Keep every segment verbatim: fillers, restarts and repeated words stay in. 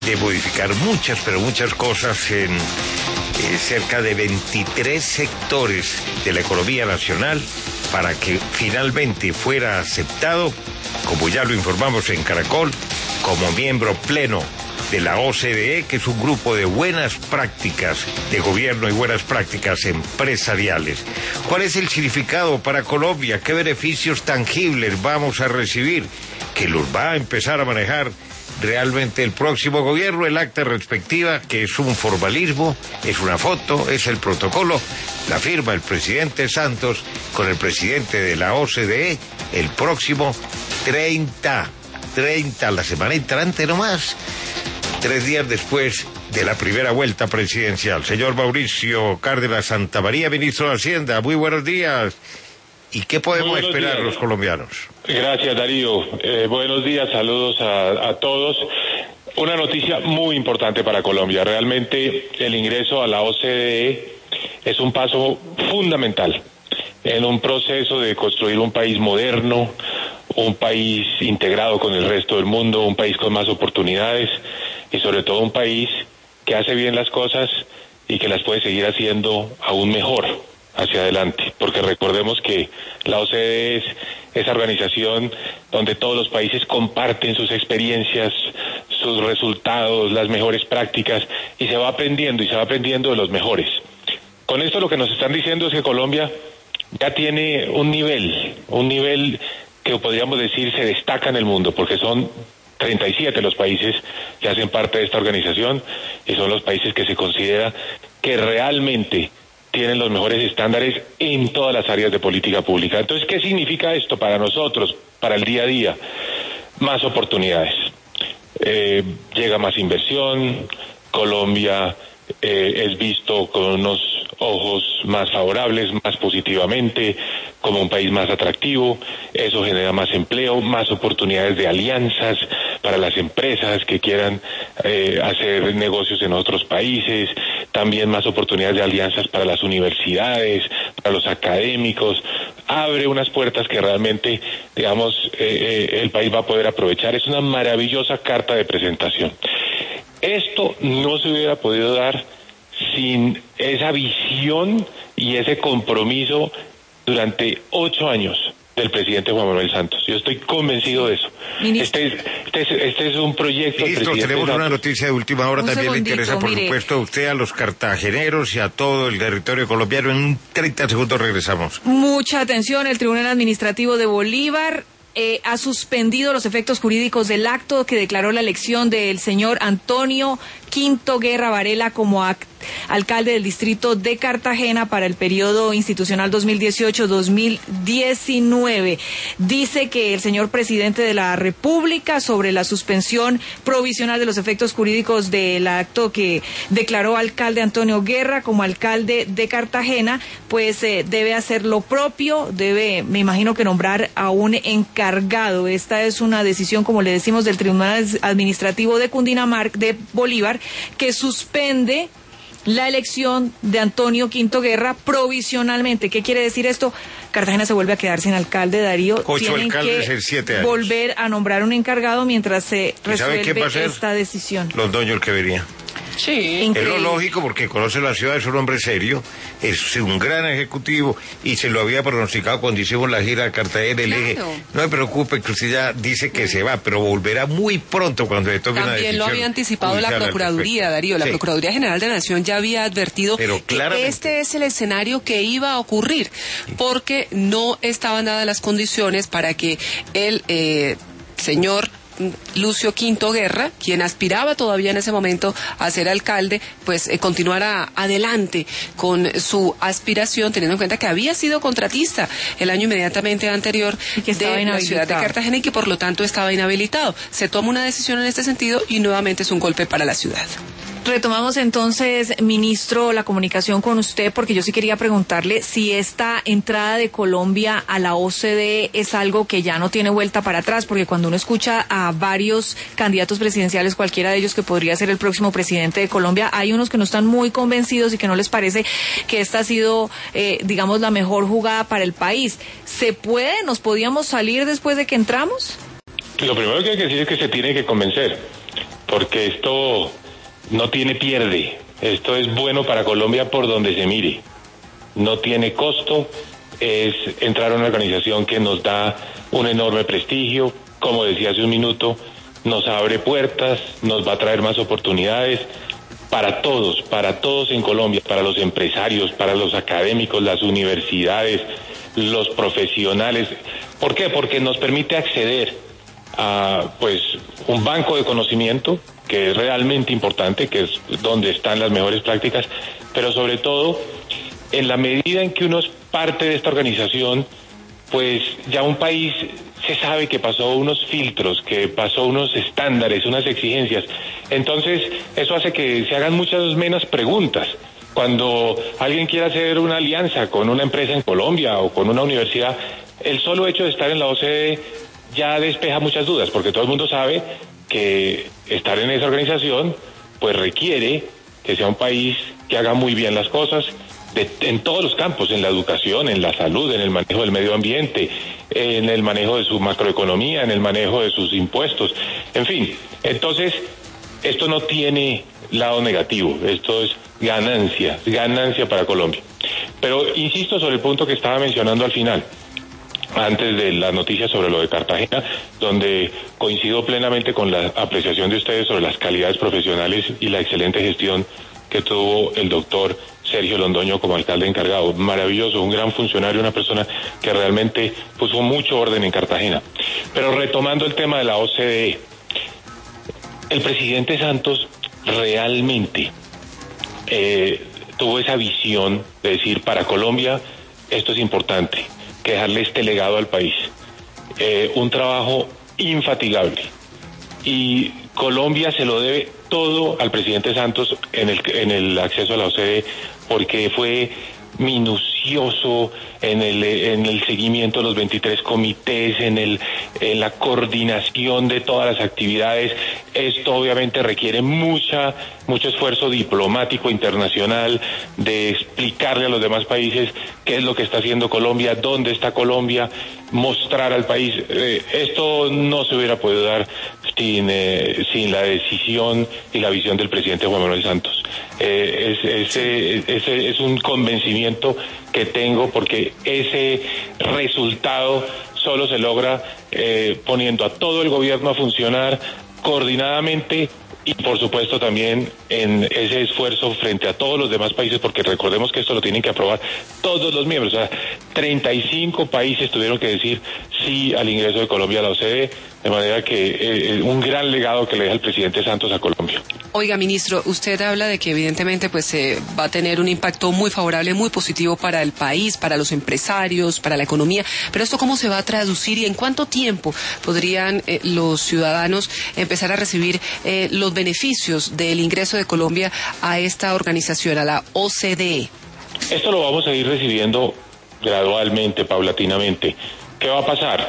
de modificar muchas, pero muchas cosas en eh, cerca de veintitrés sectores de la economía nacional para que finalmente fuera aceptado, como ya lo informamos en Caracol, como miembro pleno de la O C D E, que es un grupo de buenas prácticas de gobierno y buenas prácticas empresariales. ¿Cuál es el significado para Colombia? ¿Qué beneficios tangibles vamos a recibir? Que los va a empezar a manejar realmente el próximo gobierno. El acta respectiva, que es un formalismo, es una foto, es el protocolo, la firma el presidente Santos con el presidente de la O C D E el próximo treinta, treinta, la semana entrante nomás, tres días después de la primera vuelta presidencial. Señor Mauricio Cárdenas Santamaría, ministro de Hacienda, muy buenos días. ¿Y qué podemos esperar días, los colombianos? Gracias, Darío. Eh, buenos días, saludos a, a todos. Una noticia muy importante para Colombia. Realmente el ingreso a la O C D E es un paso fundamental en un proceso de construir un país moderno, un país integrado con el resto del mundo, un país con más oportunidades y sobre todo un país que hace bien las cosas y que las puede seguir haciendo aún mejor hacia adelante, porque recordemos que la O C D E es esa organización donde todos los países comparten sus experiencias, sus resultados, las mejores prácticas, y se va aprendiendo, y se va aprendiendo de los mejores. Con esto lo que nos están diciendo es que Colombia ya tiene un nivel, un nivel que podríamos decir se destaca en el mundo, porque son treinta y siete los países que hacen parte de esta organización, y son los países que se considera que realmente tienen los mejores estándares en todas las áreas de política pública. Entonces, ¿qué significa esto para nosotros, para el día a día? Más oportunidades. Eh, llega más inversión, Colombia eh, es visto con unos ojos más favorables, más positivamente, como un país más atractivo. Eso genera más empleo, más oportunidades de alianzas para las empresas que quieran eh, hacer negocios en otros países, también más oportunidades de alianzas para las universidades, para los académicos. Abre unas puertas que realmente, digamos, eh, eh, el país va a poder aprovechar. Es una maravillosa carta de presentación. Esto no se hubiera podido dar sin esa visión y ese compromiso durante ocho años del presidente Juan Manuel Santos. Yo estoy convencido de eso. Este es, este es, este es un proyecto... Ministro, tenemos una noticia de última hora, también le interesa, por mire. supuesto, a usted, a los cartageneros y a todo el territorio colombiano. En treinta segundos regresamos. Mucha atención, el Tribunal Administrativo de Bolívar Eh, ha suspendido los efectos jurídicos del acto que declaró la elección del señor Antonio Quinto Guerra Varela como act alcalde del distrito de Cartagena para el periodo institucional dos mil dieciocho dos mil diecinueve. Dice que el señor presidente de la República, sobre la suspensión provisional de los efectos jurídicos del acto que declaró alcalde Antonio Guerra como alcalde de Cartagena, pues eh, debe hacer lo propio, debe, me imagino que nombrar a un encargado. Esta es una decisión, como le decimos, del Tribunal Administrativo de Cundinamarca, de Bolívar, que suspende la elección de Antonio Quinto Guerra provisionalmente. ¿Qué quiere decir esto? Cartagena se vuelve a quedar sin alcalde, Darío. Ocho Tienen alcaldes que en siete años. volver a nombrar un encargado mientras se resuelve esta esta decisión. Londoño, el que venía. Sí, increíble. Es lo lógico, porque conoce la ciudad, es un hombre serio, es un gran ejecutivo, y se lo había pronosticado cuando hicimos la gira a Cartagena. Claro. Le dije, no me preocupe, que usted ya dice que se va, pero volverá muy pronto cuando le toque una decisión. También lo había anticipado la Procuraduría, Darío. La sí. Procuraduría General de la Nación ya había advertido que este es el escenario que iba a ocurrir, porque no estaban dadas las condiciones para que el eh, señor Lucio Quinto Guerra, quien aspiraba todavía en ese momento a ser alcalde, pues eh, continuara adelante con su aspiración, teniendo en cuenta que había sido contratista el año inmediatamente anterior de la ciudad de Cartagena y que por lo tanto estaba inhabilitado. Se toma una decisión en este sentido y nuevamente es un golpe para la ciudad. Retomamos entonces, ministro, la comunicación con usted, porque yo sí quería preguntarle si esta entrada de Colombia a la O C D E es algo que ya no tiene vuelta para atrás, porque cuando uno escucha a varios candidatos presidenciales, cualquiera de ellos que podría ser el próximo presidente de Colombia, hay unos que no están muy convencidos y que no les parece que esta ha sido, eh, digamos, la mejor jugada para el país. ¿Se puede? ¿Nos podíamos salir después de que entramos? Lo primero que hay que decir es que se tiene que convencer. porque esto no tiene pierde, esto es bueno para Colombia por donde se mire, no tiene costo, es entrar a una organización que nos da un enorme prestigio, como decía hace un minuto, nos abre puertas, nos va a traer más oportunidades para todos, para todos en Colombia, para los empresarios, para los académicos, las universidades, los profesionales. ¿Por qué? Porque nos permite acceder a pues un banco de conocimiento que es realmente importante, que es donde están las mejores prácticas, pero sobre todo en la medida en que uno es parte de esta organización, pues ya un país se sabe que pasó unos filtros, que pasó unos estándares, unas exigencias. Entonces, eso hace que se hagan muchas menos preguntas. Cuando alguien quiere hacer una alianza con una empresa en Colombia o con una universidad, el solo hecho de estar en la O C D ya despeja muchas dudas, porque todo el mundo sabe que estar en esa organización pues requiere que sea un país que haga muy bien las cosas, De, en todos los campos, en la educación, en la salud, en el manejo del medio ambiente, en el manejo de su macroeconomía, en el manejo de sus impuestos, en fin. Entonces, esto no tiene lado negativo, esto es ganancia, ganancia para Colombia. Pero insisto sobre el punto que estaba mencionando al final, antes de la noticia sobre lo de Cartagena, donde coincido plenamente con la apreciación de ustedes sobre las calidades profesionales y la excelente gestión que tuvo el doctor Sergio Londoño como alcalde encargado. Maravilloso, un gran funcionario, una persona que realmente puso mucho orden en Cartagena. Pero retomando el tema de la O C D E, el presidente Santos realmente eh, tuvo esa visión de decir, para Colombia esto es importante, que dejarle este legado al país. Eh, un trabajo infatigable. Y Colombia se lo debe todo al presidente Santos en el, en el acceso a la O C D, porque fue minucioso en el, en el seguimiento de los veintitrés comités, en, el, en la coordinación de todas las actividades. Esto obviamente requiere mucha, mucho esfuerzo diplomático internacional de explicarle a los demás países qué es lo que está haciendo Colombia, dónde está Colombia, mostrar al país. Eh, esto no se hubiera podido dar sin, eh, sin la decisión y la visión del presidente Juan Manuel Santos. Eh, es, ese, ese es un convencimiento que tengo, porque ese resultado solo se logra eh, poniendo a todo el gobierno a funcionar coordinadamente y por supuesto también en ese esfuerzo frente a todos los demás países, porque recordemos que esto lo tienen que aprobar todos los miembros. O sea, treinta y cinco países tuvieron que decir sí al ingreso de Colombia a la O C D, de manera que eh, un gran legado que le deja el presidente Santos a Colombia. Oiga, ministro, usted habla de que evidentemente pues eh, va a tener un impacto muy favorable, muy positivo para el país, para los empresarios, para la economía, pero ¿esto cómo se va a traducir y en cuánto tiempo podrían eh, los ciudadanos empezar a recibir eh, los beneficios del ingreso de Colombia a esta organización, a la O C D E? Esto lo vamos a ir recibiendo gradualmente, paulatinamente. ¿Qué va a pasar?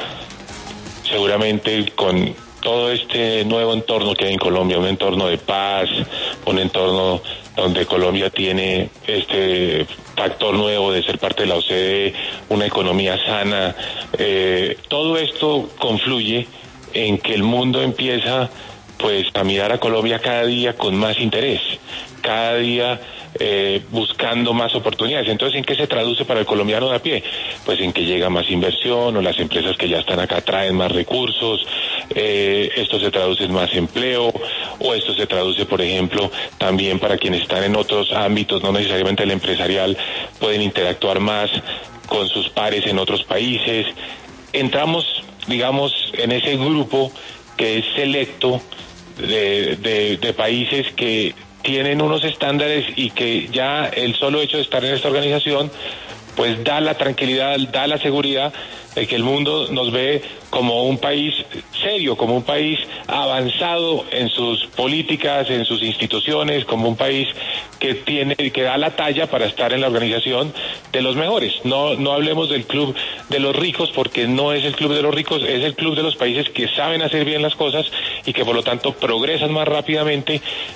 Seguramente con todo este nuevo entorno que hay en Colombia, un entorno de paz, un entorno donde Colombia tiene este factor nuevo de ser parte de la O C D E, una economía sana, eh, todo esto confluye en que el mundo empieza pues a mirar a Colombia cada día con más interés, cada día eh, buscando más oportunidades. Entonces, ¿en qué se traduce para el colombiano de a pie? Pues en que llega más inversión, o las empresas que ya están acá traen más recursos, eh, esto se traduce en más empleo, o esto se traduce, por ejemplo, también para quienes están en otros ámbitos, no necesariamente el empresarial, pueden interactuar más con sus pares en otros países. Entramos, digamos, en ese grupo que es selecto de, de, de países que tienen unos estándares y que ya el solo hecho de estar en esta organización pues da la tranquilidad, da la seguridad de que el mundo nos ve como un país serio, como un país avanzado en sus políticas, en sus instituciones, como un país que tiene, que da la talla para estar en la organización de los mejores. No, no hablemos del club de los ricos, porque no es el club de los ricos, es el club de los países que saben hacer bien las cosas y que por lo tanto progresan más rápidamente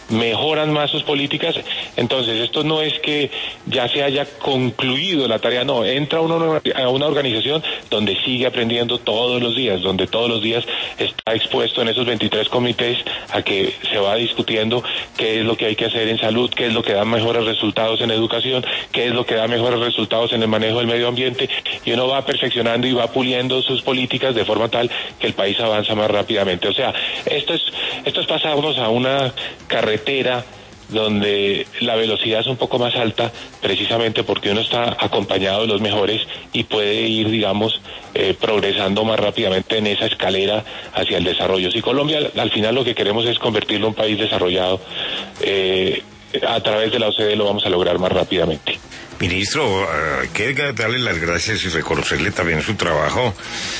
mejoran más sus políticas. Entonces, esto no es que ya se haya concluido la tarea, no, entra uno a una organización donde sigue aprendiendo todos los días, donde todos los días está expuesto en esos veintitrés comités a que se va discutiendo qué es lo que hay que hacer en salud, qué es lo que da mejores resultados en educación, qué es lo que da mejores resultados en el manejo del medio ambiente, y uno va perfeccionando y va puliendo sus políticas de forma tal que el país avanza más rápidamente. O sea, esto es, esto es pasarnos a una carretera donde la velocidad es un poco más alta, precisamente porque uno está acompañado de los mejores y puede ir, digamos, eh, progresando más rápidamente en esa escalera hacia el desarrollo. Si Colombia, al final, lo que queremos es convertirlo en un país desarrollado, eh, a través de la O C D E lo vamos a lograr más rápidamente. Ministro, hay que darle las gracias y reconocerle también su trabajo,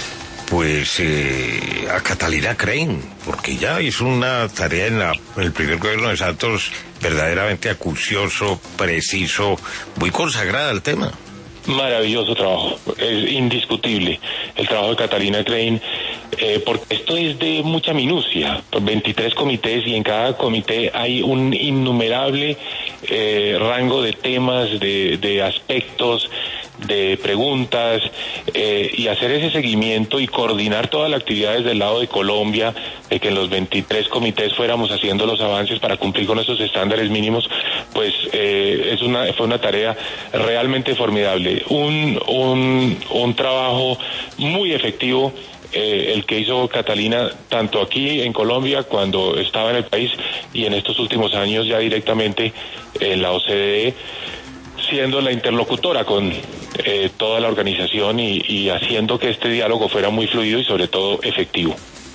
pues eh, a Catalina Crane, porque ya hizo una tarea en, la, en el primer gobierno de Santos verdaderamente acucioso, preciso, muy consagrada al tema. Maravilloso trabajo, es indiscutible el trabajo de Catalina Crane, eh, porque esto es de mucha minucia, veintitrés comités y en cada comité hay un innumerable eh, rango de temas, de, de aspectos, de preguntas, eh, y hacer ese seguimiento y coordinar toda la actividad desde el lado de Colombia, de que en los veintitrés comités fuéramos haciendo los avances para cumplir con esos estándares mínimos, pues eh, es una fue una tarea realmente formidable, un un un trabajo muy efectivo. Eh, el que hizo Catalina tanto aquí en Colombia cuando estaba en el país y en estos últimos años ya directamente en la O C D E, siendo la interlocutora con eh, toda la organización y, y haciendo que este diálogo fuera muy fluido y sobre todo efectivo.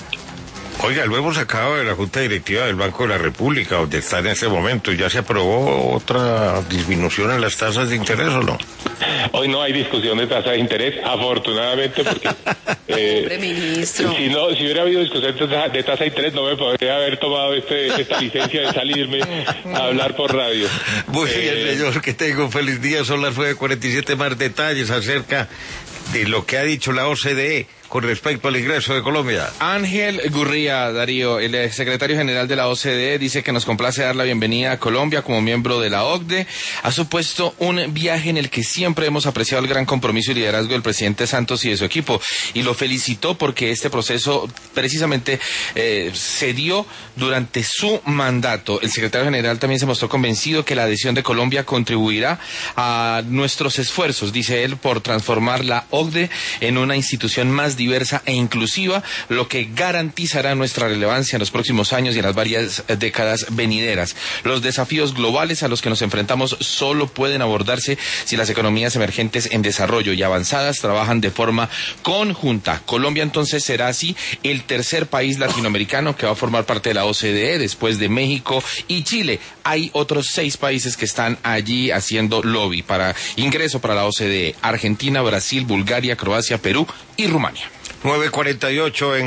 Oiga, lo hemos sacado de la Junta Directiva del Banco de la República, donde está en ese momento. ¿Ya se aprobó otra disminución en las tasas de interés o no? Hoy no hay discusión de tasa de interés, afortunadamente, porque eh, Hombre, ministro. si no, si hubiera habido discusión de tasa, de tasa de interés, no me podría haber tomado este, esta licencia de salirme a hablar por radio. Muy eh, bien, señor, que tenga un feliz día. Son las nueve cuarenta y siete. Más detalles acerca de lo que ha dicho la O C D E con respecto al ingreso de Colombia. Ángel Gurría, Darío, el secretario general de la O C D E, dice que nos complace dar la bienvenida a Colombia como miembro de la O C D E. Ha supuesto un viaje en el que siempre hemos apreciado el gran compromiso y liderazgo del presidente Santos y de su equipo, y lo felicitó porque este proceso precisamente eh, se dio durante su mandato. El secretario general también se mostró convencido que la adhesión de Colombia contribuirá a nuestros esfuerzos, dice él, por transformar la O C D E en una institución más diversa e inclusiva, lo que garantizará nuestra relevancia en los próximos años y en las varias décadas venideras. Los desafíos globales a los que nos enfrentamos solo pueden abordarse si las economías emergentes en desarrollo y avanzadas trabajan de forma conjunta. Colombia entonces será así el tercer país latinoamericano que va a formar parte de la O C D E después de México y Chile. Hay otros seis países que están allí haciendo lobby para ingreso para la O C D E: Argentina, Brasil, Bulgaria, Croacia, Perú y Rumania. nueve cuarenta y ocho en